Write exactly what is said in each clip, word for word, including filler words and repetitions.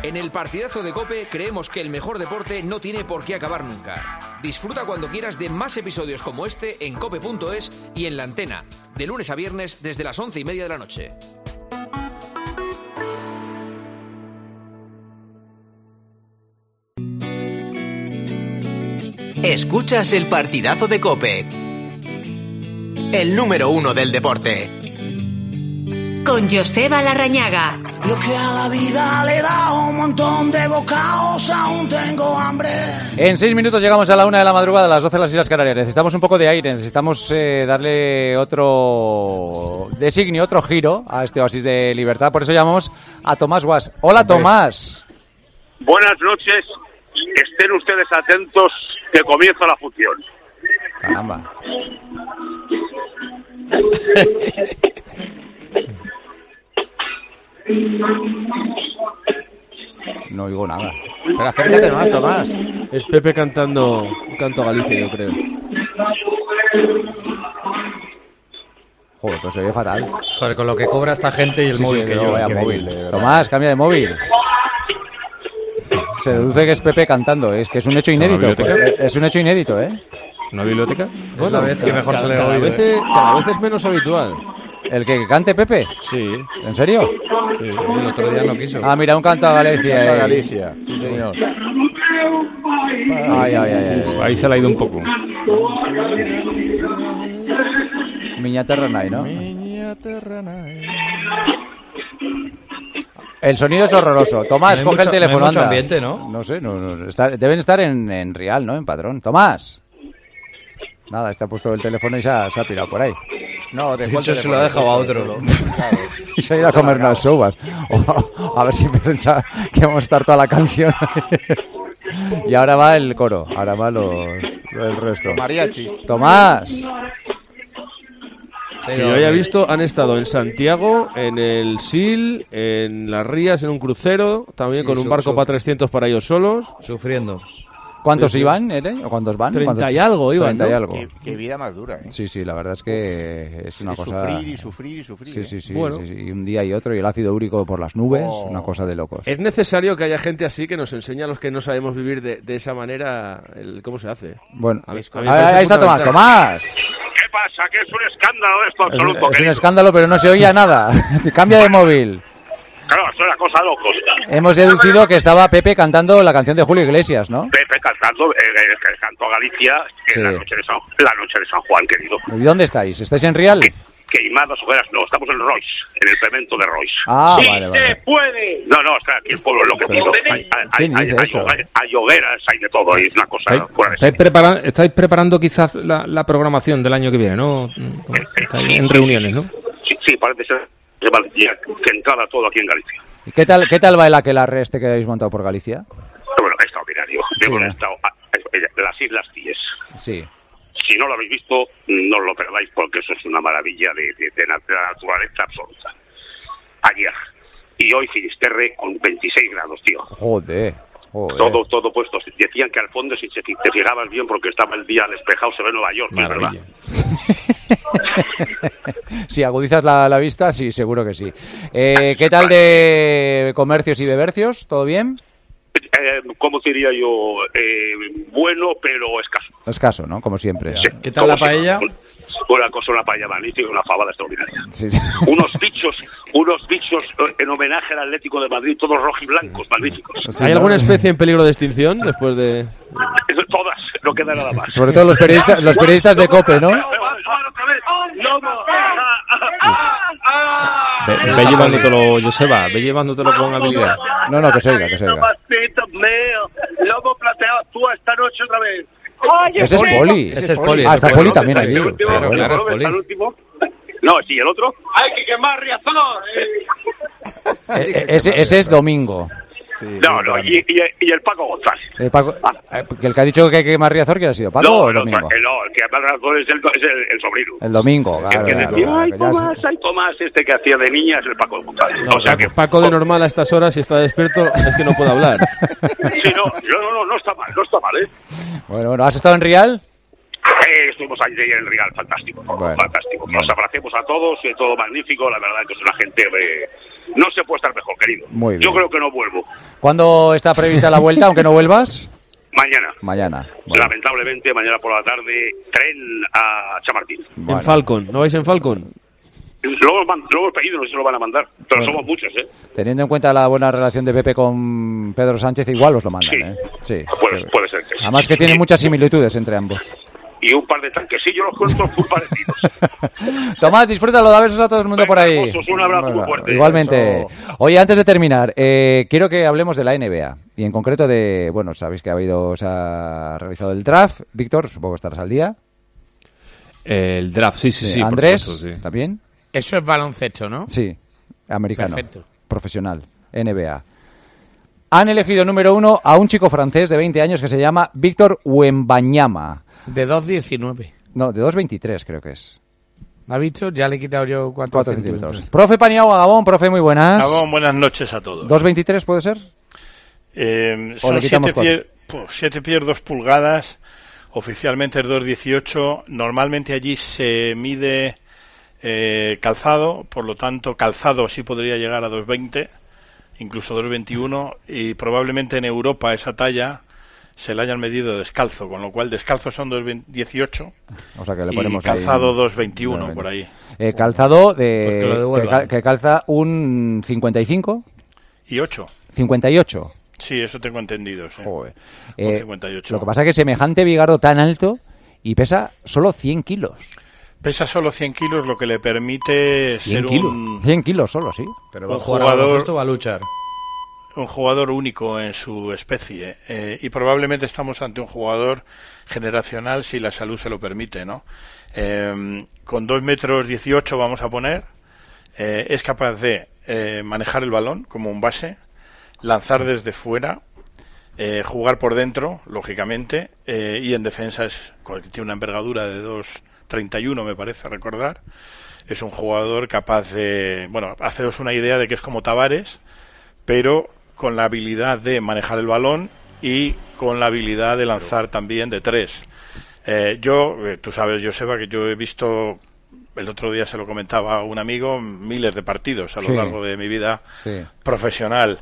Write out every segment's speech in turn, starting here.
En el partidazo de COPE creemos que el mejor deporte no tiene por qué acabar nunca. Disfruta cuando quieras de más episodios como este en cope punto es y en La Antena, de lunes a viernes desde las once y media de la noche. Escuchas el partidazo de COPE, el número uno del deporte. Con Joseba Larrañaga. Yo que a la vida le he dado un montón de bocados, aún tengo hambre. En seis minutos llegamos a la una de la madrugada, a las doce de las Islas Canarias. Necesitamos un poco de aire, necesitamos eh, darle otro designio, otro giro a este oasis de libertad. Por eso llamamos a Tomás Guas. Hola, Tomás. Buenas noches, estén ustedes atentos que comienza la función. Caramba. No oigo nada. Pero acércate más, Tomás. Es Pepe cantando un canto a Galicia, yo creo. Joder, pues se oye fatal. Joder, con lo que cobra esta gente y el sí, móvil sí, que no, yo. vaya móvil. Tomás, cambia de móvil. Se deduce que es Pepe cantando, es que es un hecho inédito. Es un hecho inédito, ¿eh? ¿Una biblioteca? Bueno, es la vez que mejor cada, se le cada oye. vez es, cada vez es menos habitual. ¿El que cante Pepe? Sí. ¿En serio? Sí. El otro día no quiso. Ah, mira, un canto a Galicia. Canto a eh. Galicia, sí, señor. Ay, ay, ay, ay. Uf, ahí se le ha ido un poco. Miña terra nai, ¿no? Miña terra nai. El sonido es horroroso. Tomás, No hay coge mucho- el teléfono, no hay mucho anda. ambiente, ¿no? No sé, no, no, está- deben estar en, en Real, ¿no? En Padrón. Tomás. Nada, está puesto el teléfono y se ha, se ha pirado por ahí. No, de hecho se lo ha dejado a otro. Claro. Y se ha ido a comer unas uvas. O, a ver si piensa que vamos a estar toda la canción. Y ahora va el coro, ahora va los, el resto. Mariachis. Tomás. Que yo haya visto, han estado en Santiago, en el Sil, en Las Rías, en un crucero, también Sí, con un su- barco su- para trescientos para ellos solos. Sufriendo. ¿Cuántos Sí, sí. iban, Ere? ¿O cuántos van? Treinta ¿Cuántos? y algo iban, Treinta y ¿no? algo. Qué, qué vida más dura, ¿eh? Sí, sí, la verdad es que es una De cosa... sufrir y sufrir y sufrir. Sí, ¿eh? sí, sí, Bueno. sí, sí. Y un día y otro, y el ácido úrico por las nubes, Oh. una cosa de locos. Es necesario que haya gente así que nos enseñe a los que no sabemos vivir de, de esa manera el, cómo se hace. Bueno, A mí- a ahí, mí me parece ahí está Tomás. fundamental. ¡Tomás! ¿Qué pasa? Que es un escándalo esto Es, un- absoluto. es un querido. escándalo, pero no se oía nada. Cambia de móvil. Claro, es una cosa loca. Hemos deducido que estaba Pepe cantando la canción de Julio Iglesias, ¿no? Pepe cantando eh, eh, el canto a Galicia en Sí. la, noche de San, la noche de San Juan, querido. ¿Y dónde estáis? ¿Estáis en Real? Queimadas hogueras, no, estamos en Royce, en el cemento de Royce. Ah, ¡Sí vale, vale. se puede! No, no, está aquí el pueblo lo que Pero- puedo. Hay, hay, ¿Quién hay, dice hay, eso? hay- hay hogueras, hay de todo, y es una cosa ¿Estáis, fuera de estáis, serie. prepara- estáis preparando quizás la, la programación del año que viene, ¿no? Estáis en reuniones, ¿no? Sí, sí, parece ser que Valencia, que entrara todo aquí en Galicia. ¿Y qué tal, qué tal va el aquelarre este que habéis montado por Galicia? Bueno, extraordinario. Sí, Hemos ¿no? estado a- a- las Islas Cíes. Sí. Si no lo habéis visto, no lo perdáis porque eso es una maravilla de, de, de, na- de la naturaleza absoluta. Ayer. Y hoy Finisterre con veintiséis grados, tío. Joder. Joder. Todo, todo puesto. Decían que al fondo, si se- te fijabas bien, porque estaba el día despejado, se ve Nueva York, ¿no es verdad? Si agudizas la, la vista, sí, seguro que sí. Eh, ¿Qué tal de comercios y bebercios? ¿Todo bien? Eh, ¿Cómo diría yo? Eh, bueno, pero escaso. Escaso, ¿no? Como siempre. Sí. ¿Qué tal la Como paella? siempre. Una cosa, una paella magnífica y una fabada extraordinaria. Sí. Unos bichos, unos bichos eh, en homenaje al Atlético de Madrid, todos rojiblancos, magníficos. Sí, ¿Hay ¿no? alguna especie en peligro de extinción después de...? Eso, todas, no queda nada más. Sobre todo los periodistas, los periodistas de COPE, ¿no? Ve, ve llevándotelo, Joseba, ve llevándotelo con habilidad. No, no, que se oiga, que se oiga. Lobo plateado, actúa esta noche otra vez. Ese es Poli. Ese es Poli. Ah, está ese Poli es también allí. El último, Claro, el claro. último, el último. No, sí, el otro. Hay que quemar Riazor. Eh, Ese, ese es Domingo. Sí, No, no, y, y, y el Paco González. El, Paco, eh, que el que ha dicho que hay que quemar Riazor, ¿quién ha sido? ¿Paco No, o el, otro, Domingo? el, no, el que más razón es el, es el, el sobrino. El Domingo, El claro. que claro, decía, claro, ay que ya Tomás, sé. ay Tomás, este que hacía de niña es el Paco González. No, o sea que, Paco de normal a estas horas, si está despierto, es que no puede hablar. sí, no, yo, no, no, no está mal, no está mal, ¿eh? Bueno, bueno, ¿has estado en Real? Eh, estuvimos ayer en el Real, fantástico, Bueno, fantástico. bueno. Nos abracemos a todos, y todo magnífico, la verdad que es una gente eh, no se puede estar mejor, querido. Muy bien. Yo creo que no vuelvo. ¿Cuándo está prevista la vuelta, aunque no vuelvas? Mañana. Mañana. Bueno. Lamentablemente, mañana por la tarde, tren a Chamartín. Bueno. En Falcon, ¿no vais en Falcon? Lo hemos, lo hemos pedido, no sé si lo van a mandar, pero Bueno. somos muchos, ¿eh? Teniendo en cuenta la buena relación de Pepe con Pedro Sánchez, igual os lo mandan, Sí. ¿eh? Sí. Puede, puede ser que sí. Además que tienen muchas similitudes entre ambos. Y un par de tanques, sí, yo los cuento muy parecidos. Tomás, disfrútalo, da besos a todo el mundo por ahí. Hermosos, un abrazo muy fuerte. Igualmente. Eso. Oye, antes de terminar, eh, quiero que hablemos de la N B A. Y en concreto de, bueno, sabéis que ha habido, se ha realizado el draft. Víctor, supongo que estarás al día. El draft, sí, sí, sí. por Andrés, supuesto, sí. ¿también? Eso es baloncesto, ¿no? Sí, americano. Perfecto. Profesional, N B A. Han elegido número uno a un chico francés de veinte años que se llama Víctor Wembanyama. De dos diecinueve. No, de dos veintitrés creo que es. ¿Me ha visto? Ya le he quitado yo cuatro, Cuatro centímetros. centímetros. Profe Paniagua Gabón, profe, muy buenas. Gabón, buenas noches a todos. ¿dos veintitrés puede ser? Eh, ¿O son le quitamos siete pies, siete pies, dos pulgadas. Oficialmente es dos dieciocho. Normalmente allí se mide eh, calzado, por lo tanto calzado sí podría llegar a dos veinte, incluso dos veintiuno, y probablemente en Europa esa talla se la hayan medido descalzo, con lo cual descalzo son dos dieciocho, O sea que le y ponemos calzado ahí, dos veintiuno por ahí. Eh, calzado Pues que lo de devuelvan. que, cal- que calza un cincuenta y cinco, Y ocho. cincuenta y ocho. Sí, eso tengo entendido. Sí. Joder. Un Eh, cincuenta y ocho. Lo que pasa es que semejante bigardo tan alto y pesa solo cien kilos. Pesa solo cien kilos, lo que le permite ser un, cien kilos solo, sí. Pero un va a jugar a jugador, baloncesto o va a luchar. un jugador único en su especie. Eh, y probablemente estamos ante un jugador generacional si la salud se lo permite, ¿no? Eh, con dos metros dieciocho vamos a poner, eh, es capaz de eh, manejar el balón como un base, lanzar desde fuera, eh, jugar por dentro, lógicamente, eh, y en defensa es, tiene una envergadura de dos treinta y uno, me parece recordar. Es un jugador capaz de, bueno, haceros una idea de que es como Tavares, pero con la habilidad de manejar el balón y con la habilidad de lanzar también de tres. Eh, yo, eh, tú sabes, Joseba, que yo he visto, el otro día se lo comentaba a un amigo, miles de partidos a lo Sí. largo de mi vida Sí. profesional.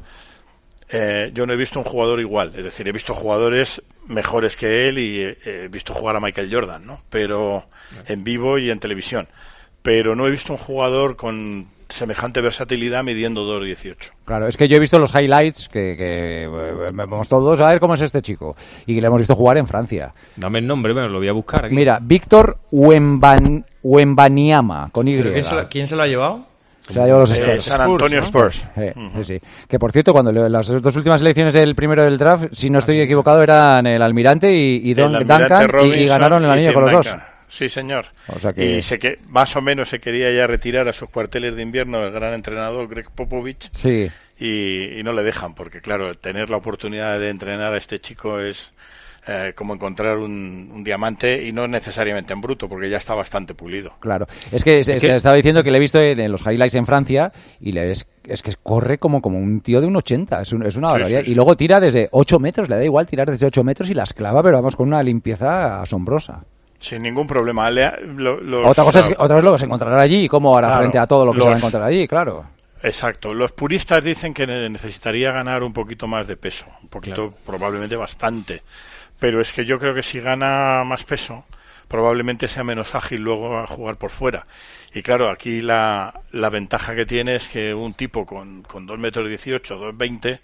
Eh, yo no he visto un jugador igual, es decir, he visto jugadores mejores que él y he, he visto jugar a Michael Jordan, ¿no? Pero en vivo y en televisión. Pero no he visto un jugador con semejante versatilidad midiendo dos dieciocho. Claro, es que yo he visto los highlights que, que eh, vamos todos a ver cómo es este chico y que le hemos visto jugar en Francia. Dame el nombre, bueno, lo voy a buscar aquí. Mira, Víctor Wemban, Wembanyama, con Y. ¿Pero quién, se lo, quién se lo ha llevado? Se la ha llevado los Eh, Spurs. San Antonio ¿no? Spurs. Eh, sí, sí. Que por cierto, cuando le- las dos últimas elecciones del primero del draft, si no estoy equivocado, eran el Almirante y, y Don, El Almirante Duncan y- y, Robinson ganaron el y anillo Tim con los dos. Duncan. Sí, señor. O sea que- Y se que, más o menos se quería ya retirar a sus cuarteles de invierno el gran entrenador Greg Popovich. Sí. Y, y no le dejan, porque claro, tener la oportunidad de entrenar a este chico es eh, como encontrar un, un diamante, y no necesariamente en bruto, porque ya está bastante pulido. Claro, es que se- Es que- te estaba diciendo que le he visto en, en los highlights en Francia y le es, es que corre como, como un tío de un ochenta, es, un- es una Sí, barbaridad. sí, sí. Y luego tira desde ocho metros, le da igual tirar desde ocho metros y las clava, pero vamos, con una limpieza asombrosa. Sin ningún problema. Le ha- lo- los- Otra cosa es que, otra vez lo que se encontrará allí, cómo hará Claro, frente a todo lo que se va a los- encontrar allí, claro. Exacto. Los puristas dicen que ne- necesitaría ganar un poquito más de peso, un poquito, probablemente bastante. Pero es que yo creo que si gana más peso, probablemente sea menos ágil luego a jugar por fuera. Y claro, aquí la, la ventaja que tiene es que un tipo con, con dos metros dieciocho, dos veinte,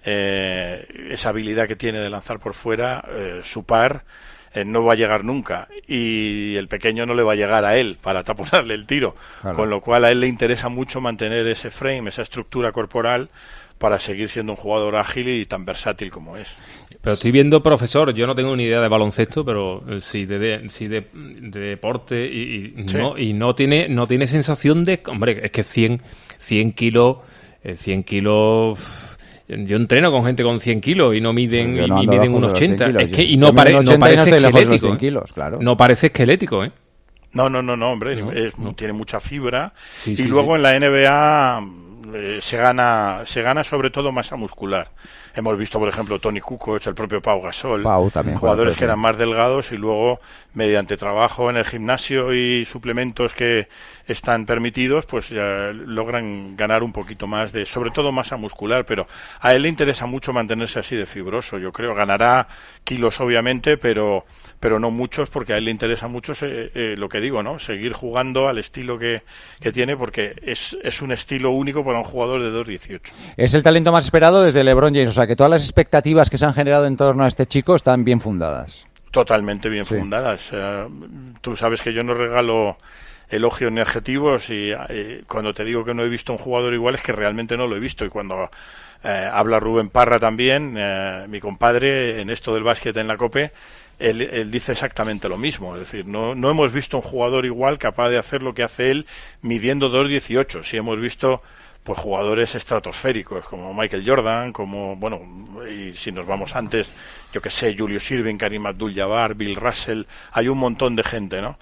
eh, esa habilidad que tiene de lanzar por fuera, eh, su par, eh, no va a llegar nunca, y el pequeño no le va a llegar a él para taponarle el tiro, Claro. con lo cual a él le interesa mucho mantener ese frame, esa estructura corporal, para seguir siendo un jugador ágil y tan versátil como es. Pero estoy viendo, profesor, yo no tengo ni idea de baloncesto, pero eh, sí de, de, sí de, de deporte y, y Sí. no y no tiene no tiene sensación de... Hombre, es que cien, cien kilos... eh, cien kilos... uff, yo entreno con gente con cien kilos y no miden, Yo y, no y ando miden lejos de unos los cien ochenta. kilos. Es que, y Yo no, mido pare, un no ochenta y no parece estoy lejos de los esquelético. cien ¿eh? kilos, claro. No parece esquelético, ¿eh? No, no, no, no, hombre, No, es- no. tiene mucha fibra. Sí, y sí, luego sí. en la N B A eh, se gana se gana sobre todo masa muscular. Hemos visto, por ejemplo, Toni Kukoc, el propio Pau Gasol, Pau también, jugadores juega, que eran más delgados y luego, mediante trabajo en el gimnasio y suplementos que están permitidos, pues ya logran ganar un poquito más de, sobre todo masa muscular, pero a él le interesa mucho mantenerse así de fibroso, yo creo. Ganará kilos, obviamente, pero pero no muchos, porque a él le interesa mucho eh, eh, lo que digo, ¿no? Seguir jugando al estilo que, que tiene, porque es, es un estilo único para un jugador de dos dieciocho. Es el talento más esperado desde LeBron James, o sea que todas las expectativas que se han generado en torno a este chico están bien fundadas. Totalmente bien Sí. fundadas. Eh, tú sabes que yo no regalo elogios ni adjetivos y eh, cuando te digo que no he visto un jugador igual es que realmente no lo he visto. Y cuando eh, habla Rubén Parra también, eh, mi compadre, en esto del básquet en la COPE, Él, él dice exactamente lo mismo, es decir, no, no hemos visto un jugador igual capaz de hacer lo que hace él midiendo dos dieciocho. Sí hemos visto pues jugadores estratosféricos como Michael Jordan, como, bueno, y si nos vamos antes, yo que sé, Julius Irving, Karim Abdul-Jabbar, Bill Russell, hay un montón de gente, ¿no?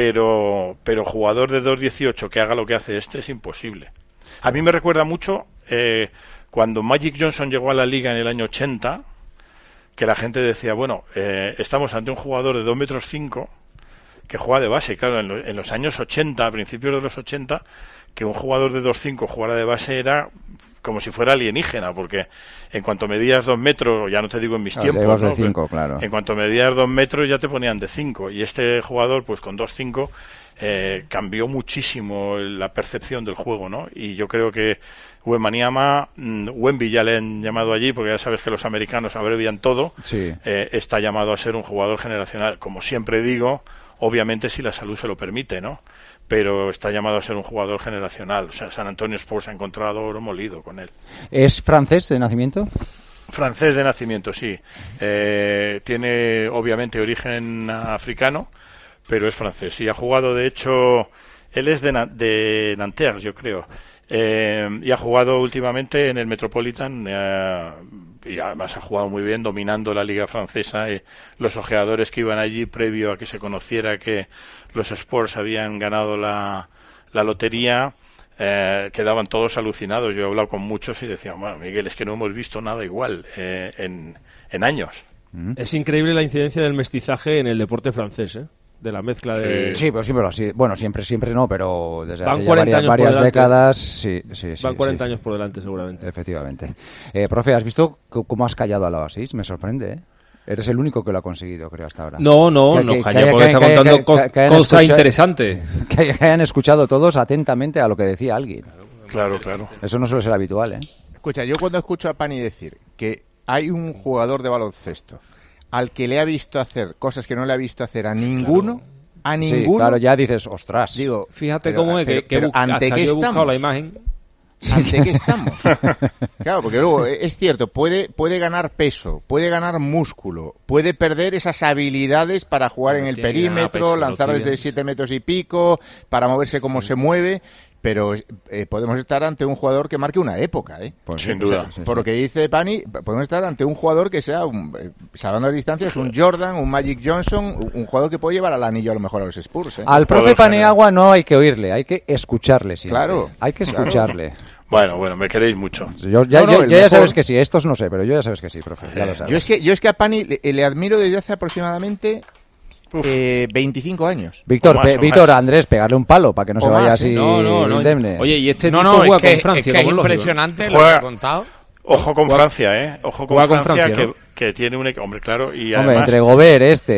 Pero, pero jugador de dos dieciocho que haga lo que hace este es imposible. A mí me recuerda mucho eh, cuando Magic Johnson llegó a la liga en el año ochenta, que la gente decía, bueno, eh, estamos ante un jugador de dos metros cinco que juega de base. Claro, en, lo, en los años ochenta, a principios de los ochenta, que un jugador de dos cinco jugara de base era como si fuera alienígena, porque en cuanto medías dos metros, ya no te digo en mis Claro, tiempos, de ¿no? cinco, claro. En cuanto medías dos metros ya te ponían de cinco, y este jugador, pues con dos cinco, eh, cambió muchísimo la percepción del juego, ¿no? Y yo creo que Wembanyama, Wemby ya le han llamado allí, porque ya sabes que los americanos abrevian todo, Sí. eh, está llamado a ser un jugador generacional. Como siempre digo, obviamente si la salud se lo permite, ¿no? Pero está llamado a ser un jugador generacional. O sea, San Antonio Spurs ha encontrado oro molido con él. ¿Es francés de nacimiento? Francés de nacimiento, sí. Eh, tiene obviamente origen africano, pero es francés. Y ha jugado, de hecho, él es de, Na- de Nanterre, yo creo. Eh, y ha jugado últimamente en el Metropolitan, eh, y además ha jugado muy bien, dominando la liga francesa. Y los ojeadores que iban allí previo a que se conociera que los Spurs habían ganado la, la lotería, eh, quedaban todos alucinados. Yo he hablado con muchos y decían, bueno, Miguel, es que no hemos visto nada igual eh, en, en años. Es increíble la incidencia del mestizaje en el deporte francés, ¿eh? De la mezcla de... Sí, pero siempre así. Bueno, siempre, siempre no, pero desde Van hace ya cuarenta varias, años por varias delante. décadas, sí, sí, sí. Van cuarenta sí. años por delante, seguramente. Efectivamente. Eh, profe, ¿has visto c- cómo has callado a la Oasis? Me sorprende, ¿eh? Eres el único que lo ha conseguido, creo, hasta ahora. No, no, Que- no, que- calla, que- porque que- está que- contando que- co- que- que hayan cosas escucha- interesantes. Que hayan escuchado todos atentamente a lo que decía alguien. Claro, claro. Eso no suele ser habitual, ¿eh? Escucha, yo cuando escucho a Pani decir que hay un jugador de baloncesto al que le ha visto hacer cosas que no le ha visto hacer a ninguno, a Sí, ninguno, claro, ya dices, ostras. digo, Fíjate pero- cómo es pero- que, que pero busca- ¿ante hasta qué yo he buscado estamos? la imagen. ¿Ante qué estamos? Claro, porque luego eh, es cierto, puede, puede ganar peso, puede ganar músculo, puede perder esas habilidades para jugar en el Tiene que ganar perímetro, peso, lanzar lo desde piden. siete metros y pico, para moverse como se mueve, pero eh, podemos estar ante un jugador que marque una época, ¿eh? Pues Sin sí, duda. sí, sí, Por sí. lo que dice Pani, podemos estar ante un jugador que sea, un, eh, salvando las distancias, un Jordan, un Magic Johnson, un, un jugador que puede llevar al anillo a lo mejor a los Spurs, ¿eh? Al profe Jugador Paniagua no hay que oírle, hay que escucharle siempre. Claro, Hay que claro. escucharle. Bueno, bueno, me queréis mucho. Yo, ya, No, no, yo- el yo ya mejor- sabes que sí, estos no sé, pero yo ya sabes que sí, profe, ya lo sabes. Yo es que, yo es que a Pani le, le admiro desde hace aproximadamente Uf. eh, veinticinco años. Víctor, o más, pe- o Víctor, más. Andrés, pegarle un palo para que no O se vaya más, ¿eh? así No, no, no. indemne. Oye, y este No, tipo no, juega es que, con Francia, es, que es como es lógico, ¿no? impresionante lo que Juega- ha contado. Ojo con Juega- Francia, ¿eh? Ojo con juega con Francia, Francia, que, ¿no? que tiene un... equ- Hombre, claro, y Hombre, además... entre Gobert, este,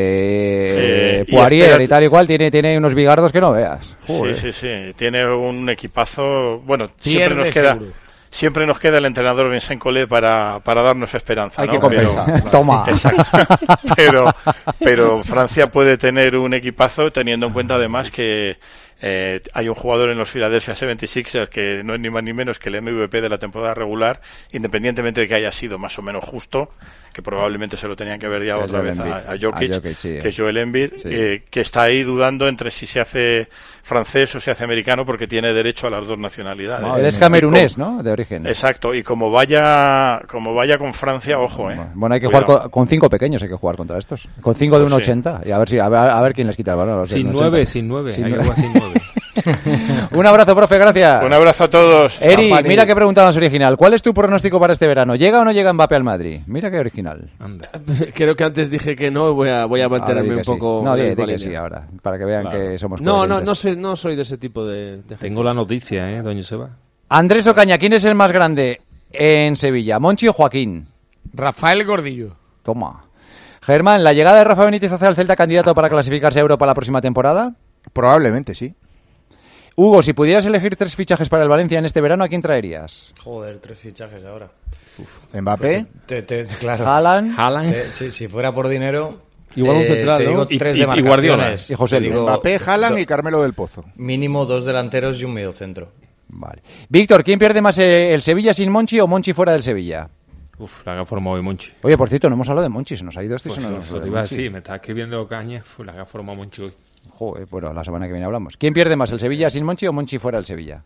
eh, Eh, y Poirier espérate- y tal y cual, tiene, tiene unos bigardos que no veas. Sí, Joder. sí, sí. Tiene un equipazo... Bueno, siempre Pierde nos queda... seguro. Siempre nos queda el entrenador Vincent Collet para, para darnos esperanza, Hay ¿no? que Pero- compensar. Toma. Exacto. pero, pero Francia puede tener un equipazo teniendo en cuenta además que eh, hay un jugador en los Philadelphia setenta y seis ers que no es ni más ni menos que el M V P de la temporada regular, independientemente de que haya sido más o menos justo, que probablemente se lo tenían que haber dado Es otra Joel vez a, Embiid. a Jokic, A Jokic, sí. que es Joel Embiid, Sí. eh, que está ahí dudando entre si se hace francés o se hace americano porque tiene derecho a las dos nacionalidades. Él es camerunés, ¿no? De origen. Exacto, y como vaya como vaya con Francia, ojo, ¿eh? Bueno, hay que Cuidado. jugar con, con cinco pequeños, hay que jugar contra estos. Con cinco de Pues un sí. ochenta. Y a ver si a ver, a ver quién les quita el balón. a los de Sin un nueve, ochenta. sin nueve. Sin hay que nueve. jugar sin nueve. Un abrazo, profe, gracias. Un abrazo a todos. Eri, Champani. mira qué pregunta más original. ¿Cuál es tu pronóstico para este verano? ¿Llega o no llega Mbappé al Madrid? Mira qué original. Anda. Creo que antes dije que no, voy a, voy a Ahora mantenerme di un que sí. poco... No, en di, la di que línea. sí ahora, para que vean Claro. que somos No, no, coherentes. no soy, no soy de ese tipo de... de Tengo la noticia, ¿eh, doña Seba? Andrés Ocaña, ¿quién es el más grande en Sevilla? ¿Monchi o Joaquín? Rafael Gordillo. Toma. Germán, ¿la llegada de Rafa Benítez hacia el Celta candidato para clasificarse a Europa la próxima temporada? Probablemente sí. Hugo, si pudieras elegir tres fichajes para el Valencia en este verano, ¿a quién traerías? Joder, tres fichajes ahora. ¿Mbappé? Pues te, te, te- claro. Haaland. Haaland. Te- si, si fuera por dinero... Igual un eh, central, te ¿no? digo Y- tres y- y demarcaciones. Guardiola. Y José Te Luis. digo Mbappé, Haaland do- y Carmelo del Pozo. Mínimo dos delanteros y un mediocentro. Vale. Víctor, ¿quién pierde más, eh, el Sevilla sin Monchi o Monchi fuera del Sevilla? Uf, la que ha formado hoy Monchi. Oye, por cierto, no hemos hablado de Monchi, se nos ha ido este y Pues se nos ha eso ido te iba a Monchi. decir, me está escribiendo Caña, uf, la que ha formado Monchi hoy. Joder, bueno, la semana que viene hablamos. ¿Quién pierde más, el Sevilla sin Monchi o Monchi fuera del Sevilla?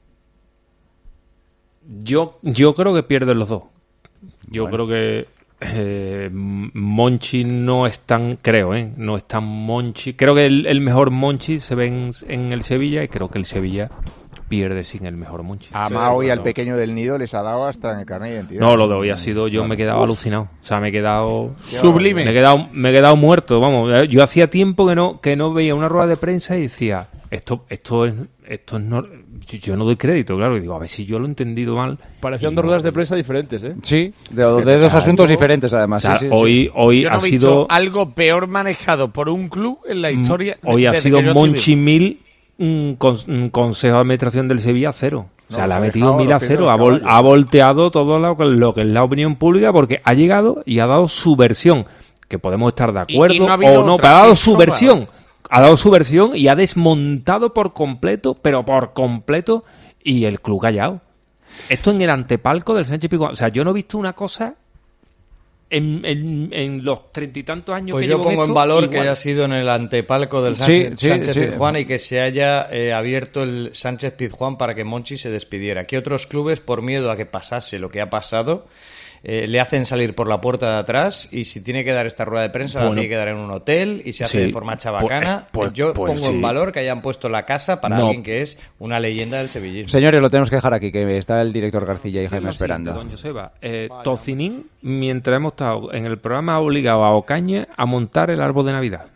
Yo, yo creo que pierden los dos. Yo Bueno. creo que eh, Monchi no es tan, creo, ¿eh? No es tan Monchi. Creo que el, el mejor Monchi se ve en, en el Sevilla y creo que el Sevilla pierde sin el mejor Monchi. A Sí, Mao y sí, al no. pequeño del Nido les ha dado hasta en el carnet de identidad. No, lo de hoy ha sido, yo me he quedado alucinado. O sea, me he quedado Sublime. Me he quedado, me he quedado muerto, vamos. Yo hacía tiempo que no, que no veía una rueda de prensa y decía, esto, esto es, esto es no, yo, yo no doy crédito, claro. Y digo, a ver si yo lo he entendido mal. Parecían Y dos no. ruedas de prensa diferentes, ¿eh? Sí, de, Es que de dos claro. asuntos diferentes además. O sea, sí, sí, sí. hoy, hoy Yo no ha he visto sido, algo peor manejado por un club en la historia. de- hoy ha desde sido que yo estoy Monchi vivo. Mil, un, con- un consejo de administración del Sevilla cero. O sea, No, le ha se ha metido dejado mil los a pies de cero, los ha, vol- caballos. ha volteado todo lo, que- lo que es la opinión pública porque ha llegado y ha dado su versión, que podemos estar de Y- y acuerdo no ha habido o no, otra, pero ha dado es su sobra. versión, ha dado su versión y ha desmontado por completo, pero por completo, y el club callado. Esto en el antepalco del Sánchez Pizjuán, o sea, yo no he visto una cosa en, en, en los treinta y tantos años Pues que yo llevo pongo en esto, valor igual. que haya sido en el antepalco del Sí, Sánchez, sí, Sánchez sí. Pizjuán y que se haya eh, abierto el Sánchez Pizjuán para que Monchi se despidiera. Que otros clubes, por miedo a que pasase lo que ha pasado, eh, le hacen salir por la puerta de atrás y si tiene que dar esta rueda de prensa la Bueno. tiene que dar en un hotel y se hace Sí. de forma chabacana. Pues- pues- yo pues pongo sí. en valor que hayan puesto la casa para No. alguien que es una leyenda del sevillismo. Señores, lo tenemos que dejar aquí, que está el director Garcilla y Jaime Lo siguiente, esperando. don Joseba, eh, Tocinín, mientras hemos estado en el programa, ha obligado a Ocaña a montar el árbol de Navidad.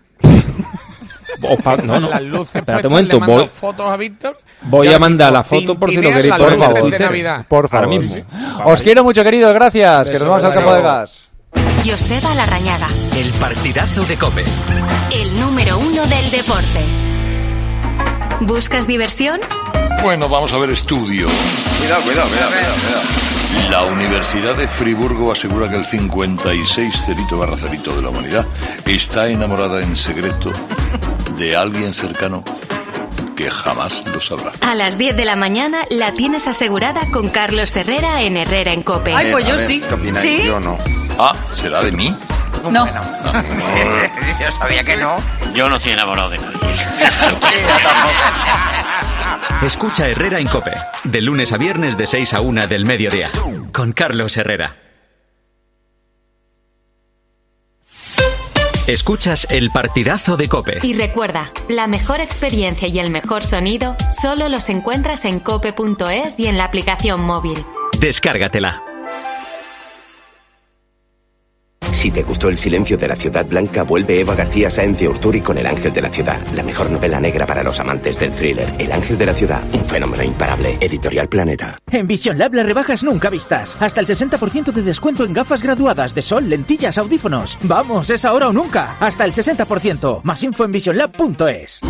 O pa- no, no. Las luces Espérate un puestas, le momento, mando voy, fotos a Víctor. voy Ya a mandar la mismo, foto por si lo tintinean queréis las por luces favor. de Twitter. Navidad. Por favor. Ahora mismo. Os quiero mucho, queridos, gracias. Que nos Beso, vamos al campo del Larrañaga. gas. Joseba Larrañaga, El partidazo de COPE. el número uno del deporte. ¿Buscas diversión? Bueno, vamos a ver estudio. Cuidado, cuidado, cuidado, cuidado, cuidado. La Universidad de Friburgo asegura que el cincuenta y seis cerito barra cerito de la humanidad está enamorada en secreto de alguien cercano que jamás lo sabrá. A las diez de la mañana la tienes asegurada con Carlos Herrera en Herrera en COPE. Ay, pues yo sí. ¿Qué opináis? ¿Sí? Yo no. Ah, ¿será de mí? No. Yo sabía que no. Yo no estoy enamorado de nadie. Escucha Herrera en COPE. De lunes a viernes de seis a una del mediodía. Con Carlos Herrera. Escuchas el partidazo de COPE. Y recuerda, la mejor experiencia y el mejor sonido solo los encuentras en cope punto es y en la aplicación móvil. Descárgatela. Si te gustó El silencio de la ciudad blanca, vuelve Eva García Sáenz de Urturi con El ángel de la ciudad, la mejor novela negra para los amantes del thriller. El ángel de la ciudad, un fenómeno imparable. Editorial Planeta. En Vision Lab las rebajas nunca vistas. Hasta el sesenta por ciento de descuento en gafas graduadas de sol, lentillas, audífonos. Vamos, es ahora o nunca. Hasta el sesenta por ciento. Más info en vision lab punto es.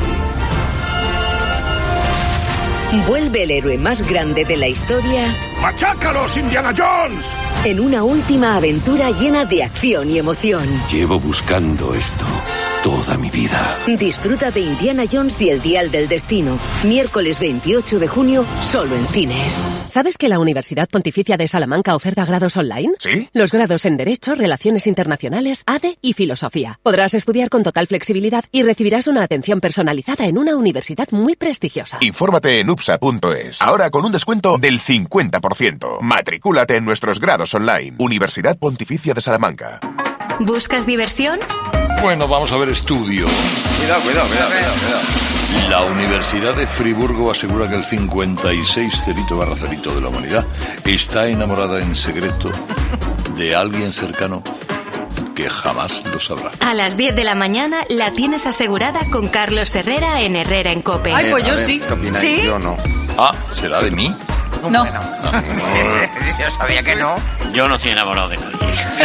Vuelve el héroe más grande de la historia ¡Machácalos, Indiana Jones! en una última aventura llena de acción y emoción. Llevo buscando esto toda mi vida. Disfruta de Indiana Jones y el Dial del Destino. Miércoles veintiocho de junio, solo en cines. ¿Sabes que la Universidad Pontificia de Salamanca oferta grados online? ¿Sí? Los grados en Derecho, Relaciones Internacionales, A D E y Filosofía. Podrás estudiar con total flexibilidad y recibirás una atención personalizada en una universidad muy prestigiosa. Infórmate en upsa punto es. Ahora con un descuento del cincuenta por ciento. Matricúlate en nuestros grados online. Universidad Pontificia de Salamanca. ¿Buscas diversión? Bueno, vamos a ver estudio. Cuidado, cuidado, cuidado, cuidado, cuidado. La Universidad de Friburgo asegura que el cincuenta y seis cerito barra cerito de la humanidad está enamorada en secreto de alguien cercano que jamás lo sabrá. A las diez de la mañana la tienes asegurada con Carlos Herrera en Herrera en COPE. Ay, pues yo sí. ¿Qué opináis? ¿Sí? Yo no. Ah, ¿será de mí? No. Yo sabía que no. Yo no estoy enamorado de nadie.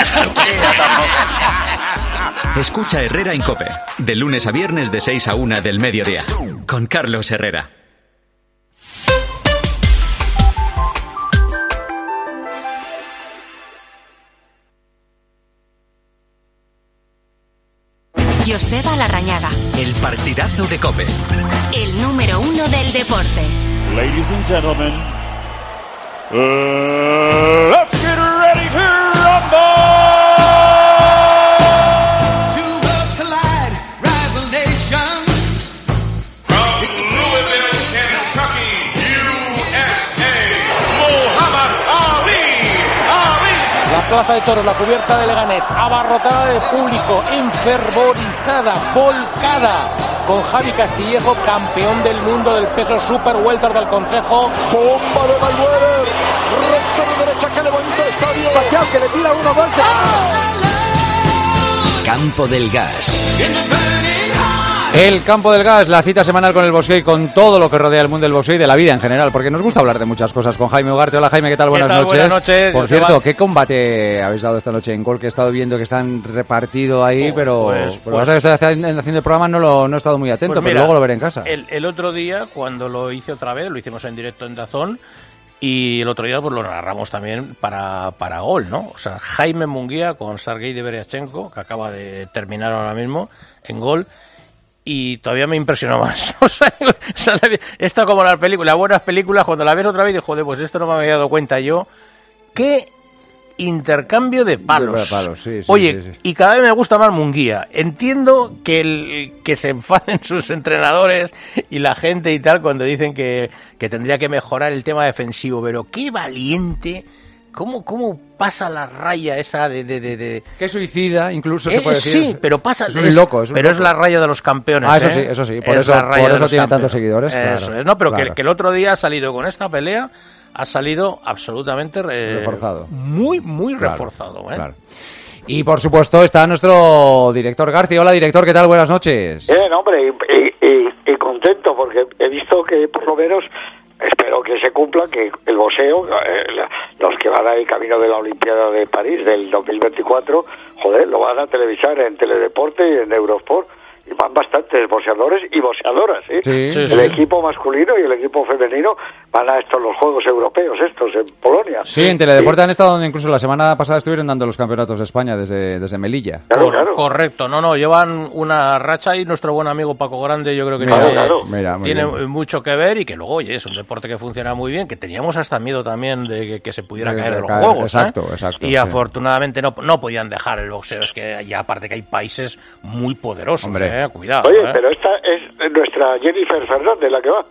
Escucha Herrera en COPE, de lunes a viernes de seis a una del mediodía, con Carlos Herrera. Joseba Larrañaga, El partidazo de COPE. el número uno del deporte. Ladies and gentlemen, uh, let's get ready to rumble! Two worlds collide, rival nations. From Louisville, Kentucky, U S A, Muhammad Ali. Ali. La plaza de toros, la cubierta de Leganés, abarrotada de público, enfervorizada, volcada, con Javi Castillejo, campeón del mundo del peso super welter del Consejo. Bomba de Mayweather, recta de derecha que levanta el estadio. Pacquiao que le tira uno, dos. Campo del Gas. El Campo del Gas, la cita semanal con el boxeo y con todo lo que rodea el mundo del boxeo y de la vida en general, porque nos gusta hablar de muchas cosas con Jaime Ugarte. Hola Jaime, ¿qué tal? Buenas ¿Qué tal? noches. Buenas noches. Por Yo cierto, va- ¿qué combate habéis dado esta noche en Gol? Que he estado viendo que están repartidos ahí, Oh, pero pues, por lo pues- que estoy haciendo, haciendo el programa no, lo, no he estado muy atento, Pues pero mira, luego lo veré en casa. El, el otro día, cuando lo hice otra vez, lo hicimos en directo en Dazón, y el otro día pues lo narramos también para, para Gol, ¿no? O sea, Jaime Munguía con Sergei Deveryachenko, que acaba de terminar ahora mismo en Gol, y todavía me impresionó más. O sea, o sea, esto como las películas, las buenas películas, cuando la ves otra vez, dices, joder, pues esto no me había dado cuenta yo. ¿Qué intercambio de palos? De palos, sí, sí, Oye, sí, sí. y cada vez me gusta más Munguía. Entiendo que el que se enfaden sus entrenadores y la gente y tal cuando dicen que, que tendría que mejorar el tema defensivo, pero qué valiente. ¿Cómo, cómo pasa la raya esa de... de, de, de... Qué suicida, incluso Eh, se puede decir. Sí, pero pasa... Es un loco, es un pero es loco. la raya de los campeones. Ah, eso ¿eh? sí, eso sí, por Es eso- la raya por de eso los tiene tantos campeones. seguidores, Eso claro, es. No, pero claro. que, que el otro día ha salido con esta pelea, ha salido absolutamente eh, Reforzado. Muy, muy Claro, reforzado. ¿eh? claro. Y por supuesto está nuestro director García. Hola director, ¿qué tal? Buenas noches. Bien, hombre, y, y- y contento porque he visto que por lo menos, espero que se cumpla, que el boxeo, eh, la- los que van ahí camino de la Olimpiada de París del dos mil veinticuatro, joder, lo van a televisar en Teledeporte y en Eurosport. Y van bastantes boxeadores y boxeadoras, ¿eh? Sí, sí, el sí. equipo masculino y el equipo femenino van a estos los Juegos Europeos, estos en Polonia. Sí, en Teledeporte han estado donde incluso la semana pasada estuvieron dando los campeonatos de España desde, desde Melilla. Cor- Correcto, no, no, llevan una racha y nuestro buen amigo Paco Grande yo creo que Mira, tiene, claro. Mira, muy tiene bien. mucho que ver y que luego, oye, es un deporte que funciona muy bien, que teníamos hasta miedo también de que, que se pudiera De- caer de de los caer, juegos. ¿eh? exacto, exacto, Y sí. afortunadamente no, no podían dejar el boxeo, es que ya aparte que hay países muy poderosos, Hombre. ¿eh? Cuidado. Oye, ¿eh? pero esta es nuestra Jennifer Fernández la que va.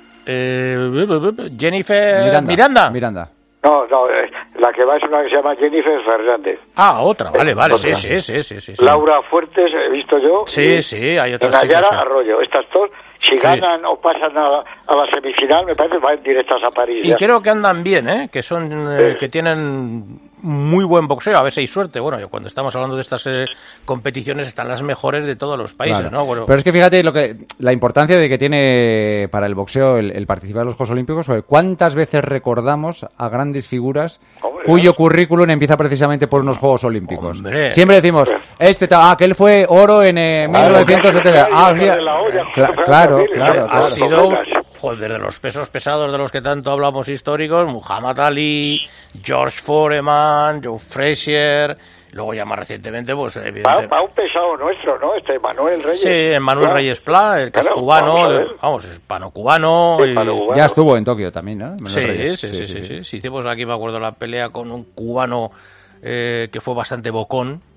Eh, Jennifer Miranda. Miranda. Miranda. No, no, eh, la que va es una que se llama Jennifer Fernández. Ah, otra, vale, vale, sí, Otra. sí, sí, sí, sí, sí. Laura Fuertes, he visto yo. Sí, y- sí, hay y otras Nayara chicas, sí. Arroyo. Estas dos, si Sí. ganan o pasan a, a la semifinal, me parece, van directas a París. Y ya. creo que andan bien, ¿eh? Que son, eh, que tienen muy buen boxeo, a ver si hay suerte. Bueno, yo cuando estamos hablando de estas eh, competiciones están las mejores de todos los países, Claro. ¿no? Bueno, Pero es que fíjate lo que la importancia de que tiene para el boxeo el, el participar en los Juegos Olímpicos, porque cuántas veces recordamos a grandes figuras cuyo currículum empieza precisamente por unos Juegos Olímpicos. Hombre. Siempre decimos, este ta- ah, que él fue oro en eh, mil novecientos setenta. Ah, sí, cla- claro, claro, ha claro. sido, joder, de los pesos pesados de los que tanto hablamos históricos, Muhammad Ali, George Foreman, Joe Frazier, luego ya más recientemente, pues Va, evidentemente... va un pesado nuestro, ¿no? Este Manuel Reyes. Sí, Manuel Claro. Reyes Pla, el que es Claro, cubano, vamos a de- ver. vamos, es hispano-cubano. Sí, y- hispano-cubano. Ya estuvo en Tokio también, ¿no? Manuel Sí, Reyes. sí, sí, sí, sí, sí. Hicimos aquí, me acuerdo, la pelea con un cubano eh, que fue bastante bocón.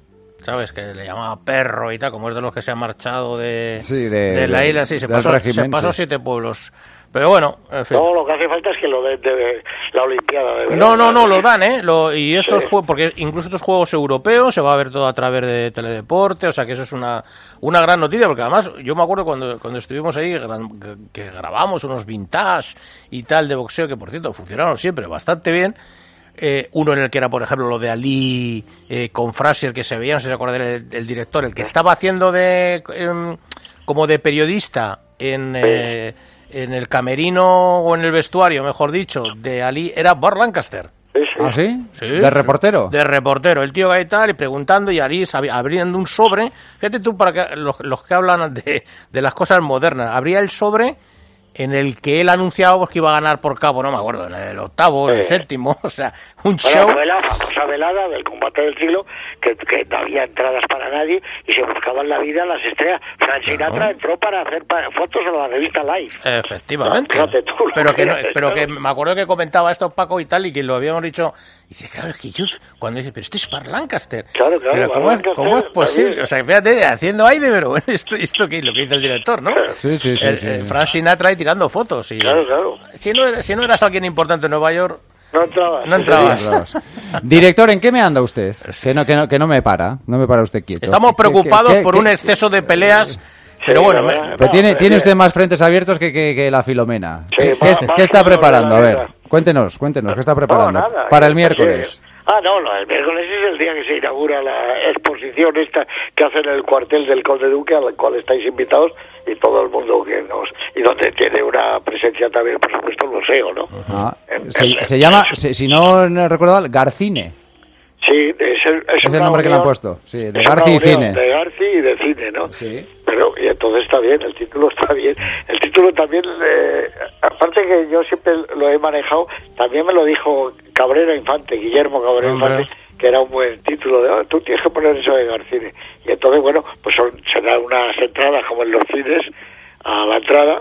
¿sabes? Que le llamaba perro y tal, como es de los que se ha marchado de, sí, de, de la de, isla, sí, se del pasó, régimen, se pasó sí. siete pueblos. Pero bueno, en fin. No, lo que hace falta es que lo de, de la Olimpiada. De verdad, No, no, no, lo dan, ¿eh? Lo, y estos Sí. juegos, porque incluso estos juegos europeos se va a ver todo a través de Teledeporte, o sea que eso es una, una gran noticia, porque además yo me acuerdo cuando, cuando estuvimos ahí gran- que, que grabamos unos vintage y tal de boxeo, que por cierto funcionaron siempre bastante bien. Eh, uno en el que era, por ejemplo, lo de Ali eh, con Fraser, que se veía, no sé si se acuerdan del el director, el que estaba haciendo de em, como de periodista en, eh, en el camerino o en el vestuario, mejor dicho, de Ali, era Burt Lancaster. ¿Ah, sí? Sí, ¿De reportero? De reportero, el tío que tal, y preguntando, y Ali sabi- abriendo un sobre. Fíjate tú, para que los, los que hablan de, de las cosas modernas, abría el sobre en el que él anunciaba pues, que iba a ganar por cabo, no me acuerdo, en el octavo, en el Sí. séptimo, o sea, un Bueno, show. fue la famosa velada del combate del siglo, que, que no había entradas para nadie y se buscaban la vida las estrellas. Frank Sinatra entró para hacer pa- fotos en la revista Life. Efectivamente. Fíjate tú lo Pero que, no, es, pero ¿no? que me acuerdo que comentaba esto Paco y tal, y que lo habíamos dicho. Y dice, claro, es que yo, cuando dice, pero este es Burt Lancaster. Claro, claro, Pero Burt ¿cómo es, Lancaster, ¿cómo es posible? también. O sea, fíjate, haciendo aire, pero bueno, esto, esto que lo que dice el director, ¿no? Sí, sí, sí. El- sí. el Frank Sinatra ahí tirando fotos. Y, Claro, claro. Si no, eras- si no eras alguien importante en Nueva York, No entrabas. no entrabas. Director, ¿en qué me anda usted? Que no, que no, que no me para, no me para usted quieto. Estamos ¿Qué- qué- preocupados qué- por qué- un exceso de peleas. Pero bueno, me- Pero tiene, tiene usted más frentes abiertos que, que, que la Filomena. Sí, ¿Qué, más- qué más está que lo de preparando? la A ver, guerra. cuéntenos, cuéntenos, ¿qué está preparando? No, nada, Para el que- miércoles. Ah, no, no, el miércoles es el día que se inaugura la exposición esta que hacen en el cuartel del Conde Duque, al cual estáis invitados, y todo el mundo que nos... Y donde tiene una presencia también, por supuesto, el museo, ¿no? Ah, se, se llama, se- si no no recuerdo mal, Garcine. Sí, es el, es Es el una nombre que le han unión- puesto. Sí, de es una Garci y unión Cine. De Garci y de cine, ¿no? Sí. Pero, y entonces está bien, el título está bien. El título también, eh, aparte que yo siempre lo he manejado, también me lo dijo Cabrera Infante, Guillermo Cabrera Hombre. Infante, que era un buen título de, "Ah, tú tienes que poner eso de Garcine". Y entonces, bueno, pues son, serán unas entradas como en los cines, a la entrada,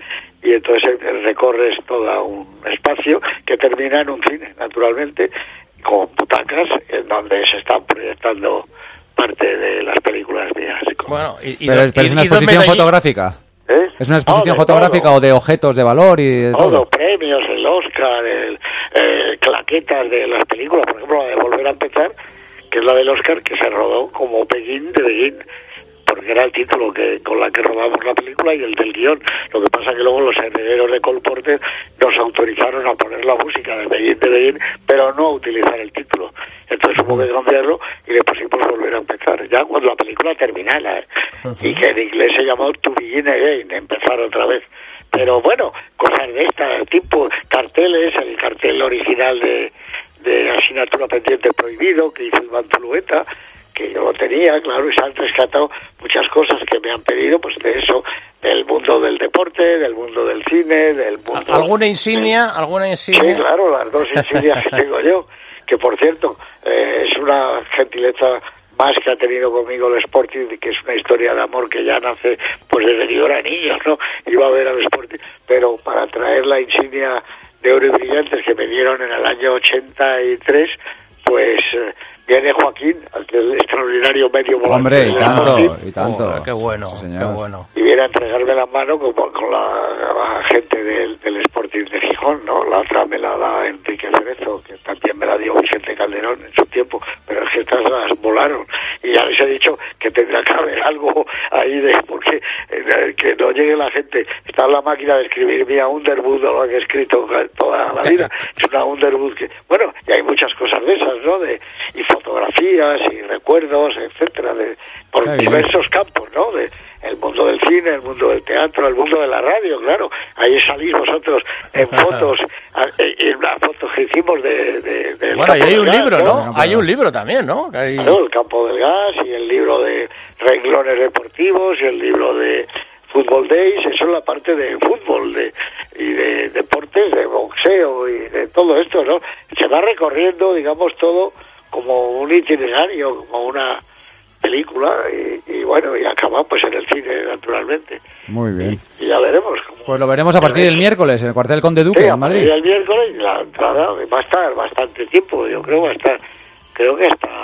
y entonces eh, recorres todo un espacio que termina en un cine, naturalmente, con butacas en donde se están proyectando parte de las películas mías. Bueno, y, y Pero, dos- es- pero y- es una y dos exposición medalli- fotográfica. ¿Eh? ¿Es una exposición Oh, de fotográfica todo. o de objetos de valor y de Todos todo? los premios, el Oscar, el, eh, claquetas de las películas, por ejemplo, la de Volver a Empezar, que es la del Oscar, que se rodó como Begin de Begin, porque era el título que con la que rodamos la película y el del guión. Lo que pasa que luego los herederos de Cole Porter nos autorizaron a poner la música de Begin de Begin, pero no a utilizar el título. Entonces hubo que cambiarlo y le pusimos Volver a Empezar, ya cuando la película terminara, ¿eh? Y que en inglés se llamó To Begin Again, empezar otra vez. Pero bueno, cosas de este tipo, carteles, el cartel original de, de Asignatura Pendiente Prohibido, que hizo Iván Tulueta, que yo lo tenía, claro, y se han rescatado muchas cosas que me han pedido, pues de eso, del mundo del deporte, del mundo del cine, del mundo... ¿Alguna insignia? ¿Alguna insignia? Sí, claro, las dos insignias que tengo yo, que por cierto, eh, es una gentileza más que ha tenido conmigo el Sporting, que es una historia de amor que ya nace pues desde que yo era niño, ¿no? Iba a ver al Sporting, pero para traer la insignia de oro y brillantes que me dieron en el año ochenta y tres, pues eh, viene Joaquín, aquel extraordinario medio volante. Hombre, y del tanto, Sporting, y tanto. Joder, qué bueno, Sí, señor. qué bueno. y viene a entregarme la mano con, con la, la gente del, del Sporting de Gijón, ¿no? La otra me la da Enrique Cerezo, que también me la dio Vicente Calderón en su tiempo, pero es que estas las volaron. Y ya les he dicho que tendrá que haber algo ahí de, porque eh, que no llegue la gente. Está en la máquina de escribir Mia Underwood, lo que he escrito toda la vida. Es una Underwood que, bueno, y hay muchas cosas de esas, ¿no? De, y fotografías y recuerdos, etcétera, de, por Qué bien. diversos campos, ¿no? De el mundo del cine, el mundo del teatro, el mundo de la radio, claro. Ahí salís vosotros en fotos, a- en las fotos que hicimos de... de del Bueno, y campo hay del un gas, libro, ¿no? Hay un libro también, ¿no? Que hay- Claro, el campo del gas y el libro de renglones deportivos y el libro de Football Days, eso es la parte de fútbol de, y de deportes, de boxeo y de todo esto, ¿no? Se va recorriendo, digamos, todo como un itinerario, como una película y, y bueno, y acaba pues en el cine, naturalmente. Muy bien. Y ya veremos. Cómo... Pues lo veremos a partir del miércoles en el cuartel Conde Duque, Sí, en a partir Madrid. del miércoles la entrada va a estar bastante tiempo, yo creo va a estar, creo que hasta septiembre.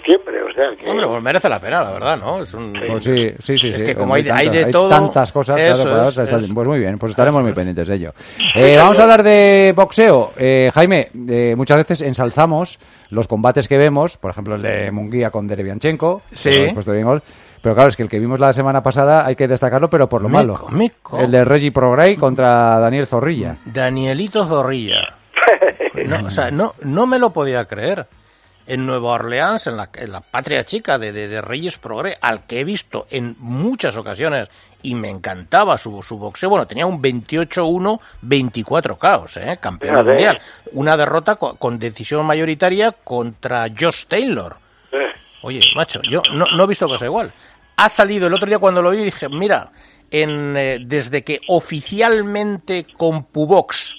septiembre, o sea que... Hombre, pues merece la pena, la verdad, ¿no? Es un... Pues sí, sí, sí. Es sí. que como hay, tantas, hay de todo... tantas cosas, eso claro, es, pues, es... pues muy bien, pues estaremos muy pendientes de ello. Eh, vamos a hablar de boxeo. Eh, Jaime, eh, muchas veces ensalzamos los combates que vemos, por ejemplo el de Munguía con Derevianchenko, sí. que lo habéis puesto bien gol. Pero claro, es que el que vimos la semana pasada hay que destacarlo, pero por lo Mico, malo. Mico. El de Reggie Prograis contra Daniel Zorrilla. Danielito Zorrilla. No, o sea, no, no me lo podía creer. En Nueva Orleans, en la, en la patria chica de, de, de Reyes Prograis, al que he visto en muchas ocasiones y me encantaba su, su boxeo. Bueno, tenía un veintiocho uno, veinticuatro caos, ¿eh? Campeón Fíjate. mundial. Una derrota con, con decisión mayoritaria contra Josh Taylor. Oye, macho, yo no, no he visto cosa igual. Ha salido el otro día cuando lo vi y dije, mira, en, eh, desde que oficialmente Compubox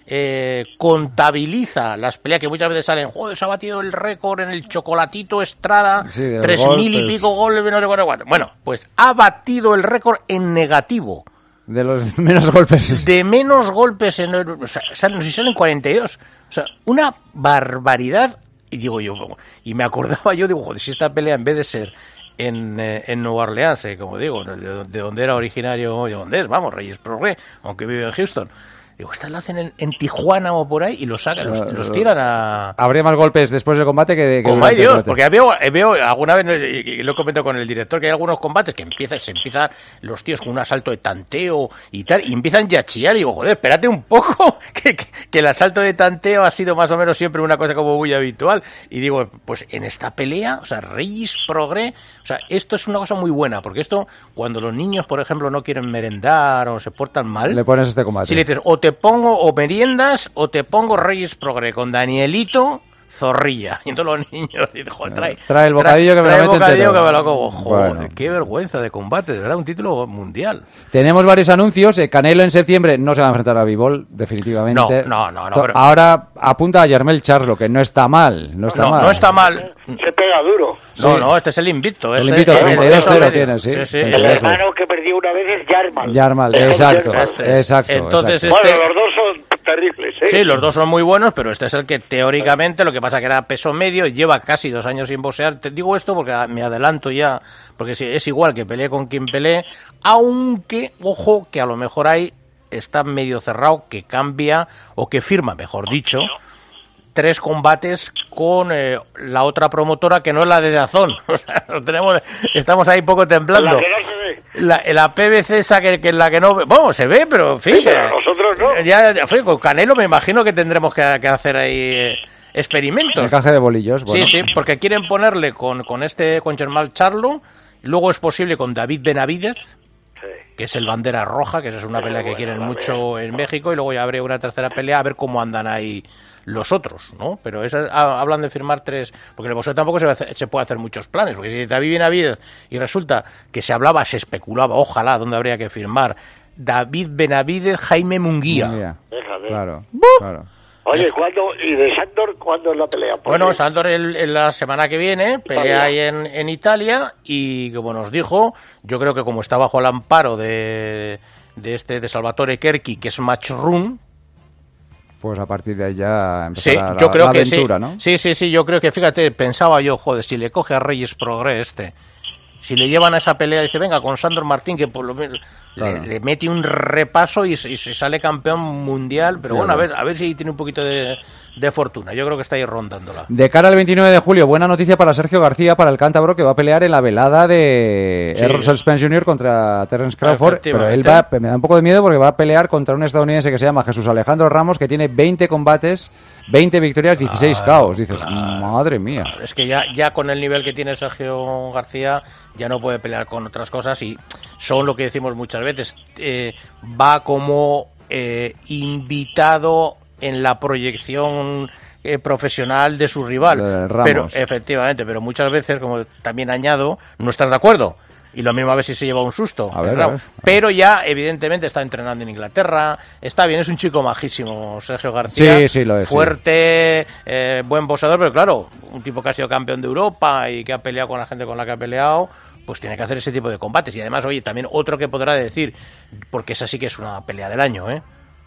eh, contabiliza las peleas que muchas veces salen, joder, se ha batido el récord en el Chocolatito Estrada, Sí, de tres mil y golpes. pico goles, no sé cuánto, cuánto. Bueno, pues ha batido el récord en negativo. De los menos golpes. De menos golpes, en el, o sea, salen, no sé si salen cuarenta y dos. O sea, una barbaridad. Y digo yo, y me acordaba yo, digo, joder, si esta pelea en vez de ser en, eh, en Nueva Orleans, eh, como digo, de, de donde era originario, de donde es, vamos, Reyes Prograis, aunque vive en Houston. Digo, esta la hacen en, en Tijuana o por ahí y los sacan, los, los tiran a... Habría más golpes después del combate que... que Como hay durante el Dios, combate. porque veo, veo alguna vez, y y lo he comentado con el director, que hay algunos combates que empiezan, se empiezan los tíos con un asalto de tanteo y tal, y empiezan ya a chillar, y digo, joder, espérate un poco, que, que, que el asalto de tanteo ha sido más o menos siempre una cosa como muy habitual, y digo, pues en esta pelea, o sea, Reyes Prograis, o sea, esto es una cosa muy buena, porque esto, cuando los niños, por ejemplo, no quieren merendar o se portan mal, Le pones este combate. si le dices, o te pongo, o meriendas, o te pongo Reyes Prograis con Danielito Zorrilla. Y entonces los niños dicen, joder, trae, Trae el bocadillo que me trae lo el mete bocadillo entero. que me lo como. Joder, Bueno. qué vergüenza de combate, de verdad, un título mundial. Tenemos varios anuncios. eh, Canelo en septiembre no se va a enfrentar a Bivol, definitivamente. No, no, no, no, To- pero- Ahora apunta a Yermel Charlo, que no está mal. No está no, mal. no está mal. Se pega duro. No, Sí. no, este es el invicto. El Este, invicto, el- treinta y dos el- cero el- tiene, sí. sí, sí, treinta y El dos cero. hermano que perdió una vez es Yarmal. Yarmal, Es un exacto, Yarmal. Este es. exacto. Entonces, exacto. este- Bueno, los dos son terribles, ¿eh? Sí, los dos son muy buenos, pero este es el que teóricamente, lo que pasa que era peso medio y lleva casi dos años sin boxear. Te digo esto porque me adelanto ya, porque sí, es igual que pelee con quien pelee, aunque, ojo, que a lo mejor ahí está medio cerrado, que cambia, o que firma, mejor dicho, tres combates con eh, la otra promotora que no es la de Dazón. O sea, nos tenemos, estamos ahí poco temblando. La que no se ve. La, la P B C esa que, que es la que no ve, bueno, se ve, pero en fin, Sí, pero eh, nosotros no. ya, ya fue, con Canelo me imagino que tendremos que, que hacer ahí eh, experimentos. Encaje de bolillos. Bueno. Sí, sí, porque quieren ponerle con, con este, con Germán Charlo, luego es posible con David Benavidez, que es el bandera roja, que esa es una pelea que quieren mucho en México, y luego ya habría una tercera pelea a ver cómo andan ahí los otros, ¿no? Pero esa, ah, hablan de firmar tres, porque en el boxeo tampoco se, va a hacer- se puede hacer muchos planes, porque si David Benavidez, y resulta que se hablaba, se especulaba, ojalá, dónde habría que firmar, David Benavidez, Jaime Munguía. Mira, Déjame. claro, claro. Oye, ¿cuándo? ¿Y de Sándor cuándo es la pelea? Porque- Bueno, Sandor el, el- la semana que viene pelea ahí en, en Italia y como nos dijo, yo creo que como está bajo el amparo de, de este de Salvatore Kerki, que es Matchroom, Pues a partir de ahí ya sí, empezará la, yo creo la que aventura, sí. ¿no? Sí, sí, sí, yo creo que fíjate, pensaba yo, joder, si le coge a Reyes Prograis este, si le llevan a esa pelea, dice, venga, con Sandor Martín, que por lo menos Claro. le, le mete un repaso y, se- y se sale campeón mundial, pero Sí, bueno, a claro. ver, a ver si tiene un poquito de, de fortuna. Yo creo que está ahí rondándola. De cara al veintinueve de julio, buena noticia para Sergio García, para el cántabro, que va a pelear en la velada de Sí. Errol Spence junior contra Terence Crawford. Pero él Efectivamente. va, me da un poco de miedo porque va a pelear contra un estadounidense que se llama Jesús Alejandro Ramos, que tiene veinte combates, veinte victorias, dieciséis caos. Dices, madre mía. Es que ya, ya con el nivel que tiene Sergio García ya no puede pelear con otras cosas y son lo que decimos muchas veces, eh, va como eh, invitado en la proyección eh, profesional de su rival. De Ramos. Pero efectivamente, pero muchas veces, como también añado, no estás de acuerdo. Y lo mismo a ver si se lleva un susto. A ver, Claro. a ver. Pero ya, evidentemente, está entrenando en Inglaterra. Está bien, es un chico majísimo, Sergio García. Sí, sí, lo es, sí. Fuerte, eh, buen boxeador, pero claro, un tipo que ha sido campeón de Europa y que ha peleado con la gente con la que ha peleado, pues tiene que hacer ese tipo de combates. Y además, oye, también otro que podrá decir, porque esa sí que es una pelea del año, ¿eh?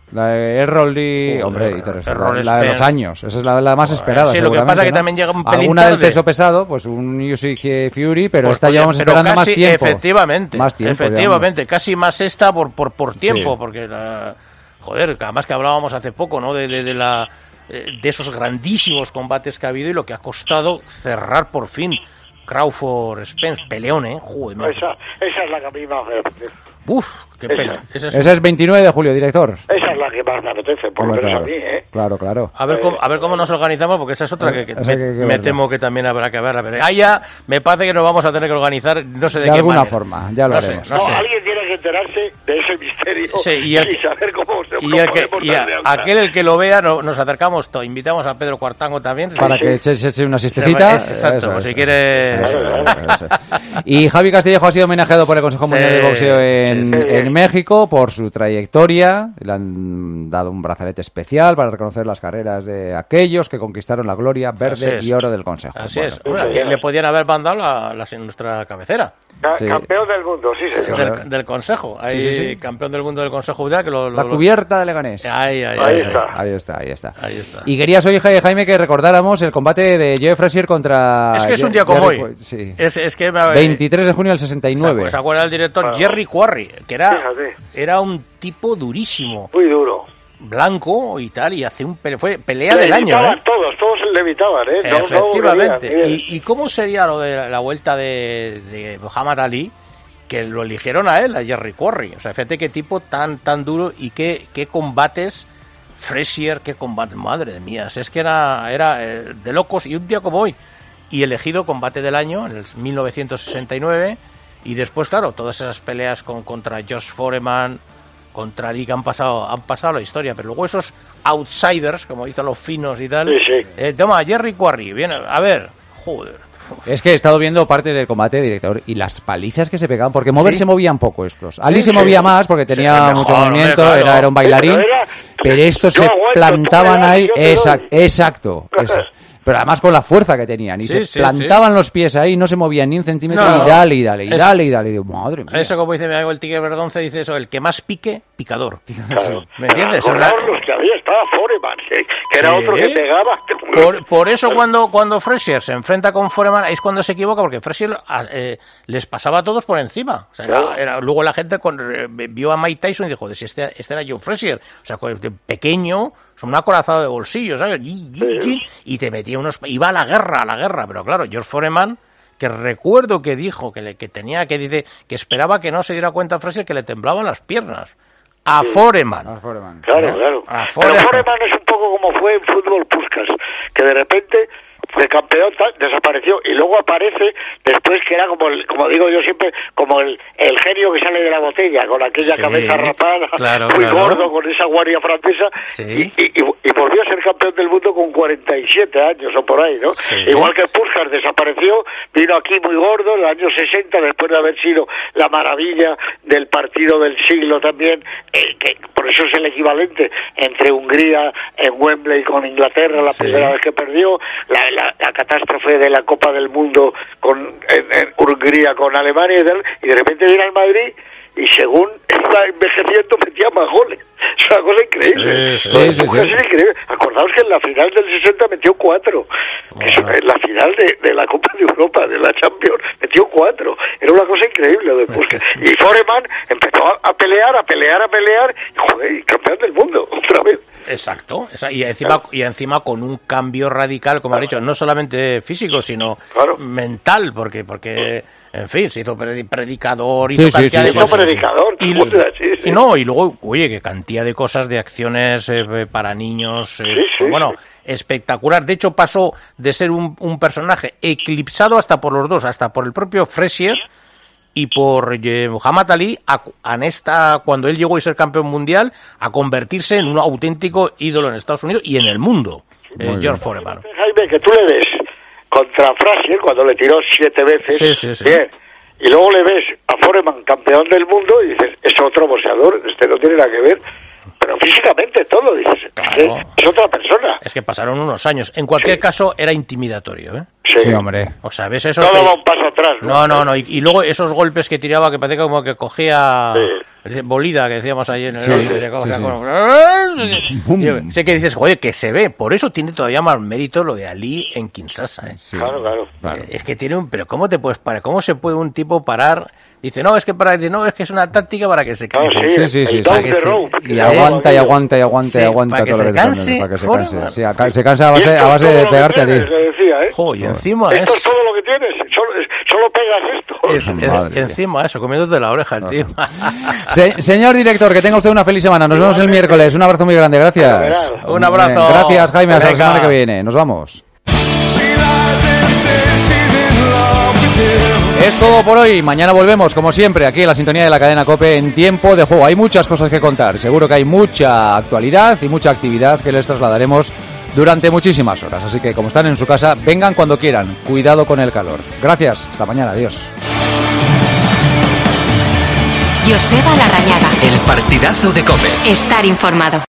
La de Errol y... Hombre, y Teresa, Errol la de los Spence. años. Esa es la, la más esperada, Sí, lo que pasa es que ¿no? también llega un pelín Alguna del tarde. peso pesado, pues un U F C Fury, pero Pues, esta pues, llevamos pero esperando casi, más tiempo. Efectivamente, Más tiempo, efectivamente, casi más esta por por, por tiempo, Sí. porque la, joder, además que hablábamos hace poco, ¿no? De, de, de la de esos grandísimos combates que ha habido y lo que ha costado cerrar por fin Crawford Spence, peleón, ¿eh? Joder, me- Esa, esa es la que a mí más me apetece. Uf, qué Esa. pena. Esa es- Esa es veintinueve de julio, director. Esa es la que más me apetece, por lo Hombre, menos claro, a mí, ¿eh? claro, claro. A ver, cómo, a ver cómo nos organizamos, porque esa es otra que, que Esa me, hay que me verla. temo que también habrá que verla. Pero allá me parece que nos vamos a tener que organizar, no sé de, De qué alguna manera. forma, ya lo no sé, haremos. no No, sé. alguien tiene que enterarse de ese misterio Sí, y el- saber cómo se Y, el que, podemos y a- dar de alta. aquel el que lo vea, no- nos acercamos, to- invitamos a Pedro Cuartango también. Para Sí. que eche, eche una siestecita. Es- exacto, Eso, pues eso, si quiere... eso, eso, eso. Y Javi Castillejo ha sido homenajeado por el Consejo Sí, Mundial de Boxeo en, sí, sí. en México por su trayectoria. Le han dado un brazalete especial para reconocer las carreras de aquellos que conquistaron la gloria verde Así es. y oro del Consejo. Así Bueno, es. Bueno, que le podían haber mandado la, las en nuestra cabecera. Ca- Sí. Campeón del mundo, sí, señor. Del, del Consejo. Ahí, Sí, sí, sí. campeón del mundo del Consejo Mundial. Que lo, lo- La lo- cubierta de Leganés. Ahí, ahí, Ahí ahí, está. Ahí está, ahí está. Ahí está. Y querías hoy, Ja- Jaime, que recordáramos el combate de Joe Frazier contra... Es que es un Jer- día como Jerry hoy. Qu- Sí. Es, es que me- veintitrés de junio del sesenta y nueve. ¿Se acuerda el director Jerry Quarry? Que era, Fíjate. era un tipo durísimo. Muy duro. Blanco y tal, y hace un pele- fue pelea Le del año, evitaban ¿eh? todos, todos le evitaban, ¿eh? No- no Efectivamente. aburrían, ¿Y, ¿Y cómo sería lo de la, la vuelta de, de Muhammad Ali? Que lo eligieron a él, a Jerry Quarry. O sea, fíjate qué tipo tan tan duro y qué, qué combates. Frazier, qué combate. Madre mía, si es que era, era eh, de locos. Y un día como hoy. Y elegido combate del año en el mil novecientos sesenta y nueve. Y después, claro, todas esas peleas con, contra Josh Foreman, contra Ali, que han pasado, han pasado la historia. Pero luego esos outsiders, como dicen los finos y tal. Sí, sí. Eh, toma, Jerry Quarry, viene, a ver, joder. Es que he estado viendo parte del combate, director, y las palizas que se pegaban, porque mover Sí. se movían poco estos. Ali Sí, se sí. movía más porque Sí, tenía mejor, mucho hombre, movimiento, claro. era, era un bailarín, Pero era- pero estos yo se aguanto, plantaban tú me das ahí, y yo te exact- doy. exacto, esa- pero además con la fuerza que tenían, y Sí, se sí, plantaban los pies ahí, no se movían ni un centímetro, No. y dale, y dale, y Eso- dale, y dale, y digo, madre mía. Eso, como dice mi amigo el Tigre Verdonce, dice eso, el que más pique, picador. Claro. ¿Me entiendes? Acordaos los que había, estaba Foreman, que, que era Sí. otro que pegaba. Por, por eso cuando, cuando Frazier se enfrenta con Foreman es cuando se equivoca, porque Frazier a- eh, les pasaba a todos por encima. O sea, era- Claro. era- luego la gente con- eh, vio a Mike Tyson y dijo, joder, si este, este era Joe Frazier. O sea, con- de pequeño, son un acorazado de bolsillo, ¿sabes? Y, y- y- y te metía unos... Iba a la guerra, a la guerra. Pero claro, George Foreman, que recuerdo que dijo que, le, que tenía, que dice, que esperaba que no se diera cuenta Frazier que le temblaban las piernas. A Foreman. A Foreman. Claro, claro. A Pero Foreman. Foreman es un poco como fue en fútbol Puskás, que de repente fue campeón, tal, desapareció y luego aparece después que era como el, como digo yo siempre, como el, el genio que sale de la botella, con aquella Sí, cabeza rapada, claro, muy claro. gordo, con esa guardia francesa, Sí. y, y, y volvió a ser campeón del mundo con cuarenta y siete años o por ahí, ¿no? Sí. Igual que Puskás desapareció, vino aquí muy gordo en el año sesenta, después de haber sido la maravilla del partido del siglo también, eh, que por eso es el equivalente entre Hungría en Wembley con Inglaterra, la Sí. primera vez que perdió, la, la, la catástrofe de la Copa del Mundo con en, en Hungría con Alemania y, tal, y de repente viene al Madrid y según está envejeciendo metía más goles. Es una cosa increíble. Sí, sí, Lo de sí, Puskás sí. es increíble. Acordaos que en la final del sesenta metió cuatro. Que es en la final de, de la Copa de Europa, de la Champions, metió cuatro. Era una cosa increíble lo de Puskás. Y Foreman empezó a, a pelear, a pelear, a pelear, y joder, y campeón del mundo, otra vez. Exacto, esa- y encima y encima con un cambio radical, como ha dicho, no solamente físico, sino mental, porque porque en fin, se hizo predi- predicador, hizo Sí, sí, cantidad sí, de sí, cosas. sí, sí. predicador, y, joder, sí, sí. y no, y luego, oye, qué cantidad de cosas, de acciones eh, para niños, eh, Sí, sí, bueno, espectacular. De hecho, pasó de ser un, un personaje eclipsado hasta por los dos, hasta por el propio Frazier y por eh, Muhammad Ali, a, a esta, cuando él llegó a ser campeón mundial, a convertirse en un auténtico ídolo en Estados Unidos y en el mundo, eh, Muy George Foreman. Jaime, que tú le ves contra Frazier cuando le tiró siete veces, Sí, sí, sí. bien, y luego le ves a Foreman campeón del mundo y dices, es otro boxeador, este no tiene nada que ver, pero físicamente todo, dices, Claro. es, es otra persona. Es que pasaron unos años. En cualquier caso, era intimidatorio, ¿eh? Sí, sí hombre. O sea, ¿ves eso? Todo que... va un paso atrás. No, no, no. Y, y luego esos golpes que tiraba que parece como que cogía sí. bolida, que decíamos ayer en el sí, norte. sí, Cosa, sí, como... Yo sé que dices, joder, que se ve. Por eso tiene todavía más mérito lo de Ali en Kinshasa. ¿eh? Sí. Claro, claro, claro. Es que tiene un... Pero ¿cómo te puedes parar? ¿Cómo se puede un tipo parar? Dice, no, es que para dice, no, es que es una táctica para que se canse. Ah, sí, sí, sí. sí, para sí. que se... Y aguanta, y aguanta, y aguanta, y Sí, aguanta para que todo se lo que canse, para que se fuera, canse. Sí, acá- se cansa a base, a base de pegarte a ti. Decía, ¿eh? Jo, y encima Esto es... es todo lo que tienes, solo, solo pegas esto. es- Madre es- encima eso, comiéndote la oreja el tío. Se- señor director, que tenga usted una feliz semana. Nos vemos el miércoles. Un abrazo muy grande. Gracias. Un abrazo. Bien, gracias, Jaime. Hasta la Venga. semana que viene. Nos vamos. Es todo por hoy. Mañana volvemos, como siempre, aquí en la sintonía de la cadena COPE en tiempo de juego. Hay muchas cosas que contar. Seguro que hay mucha actualidad y mucha actividad que les trasladaremos durante muchísimas horas. Así que, como están en su casa, vengan cuando quieran. Cuidado con el calor. Gracias. Hasta mañana. Adiós. Joseba Larrañaga. El partidazo de COPE. Estar informado.